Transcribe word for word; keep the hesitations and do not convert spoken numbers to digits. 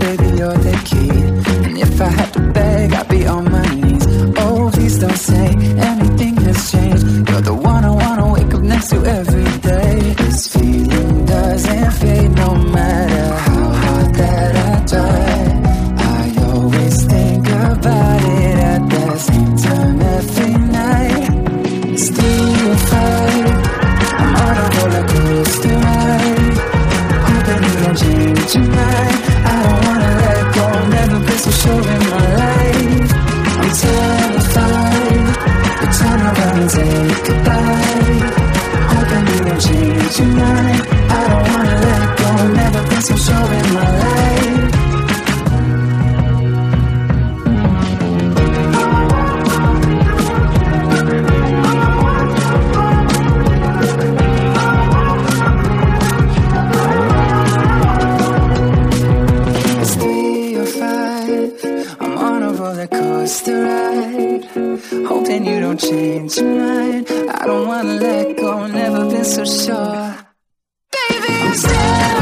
baby, you're the key. And if I had to beg, I'd be on my knees. Oh, please don't say anything has changed. You're the one I wanna wake up next to every day. This feeling doesn't fade no matter how hard that I try. I always think about it at the same time every night. Still fight, I'm on a roller coaster ride. Hoping you don't change your mind. I don't wanna let go, never been so sure in my life. I'm terrified, but turn around and say goodbye. Hoping you don't change your mind. I don't wanna let go, never been so sure in my life. Coaster ride, hoping you don't change your mind. I don't wanna let go, never been so sure. Baby, I'm still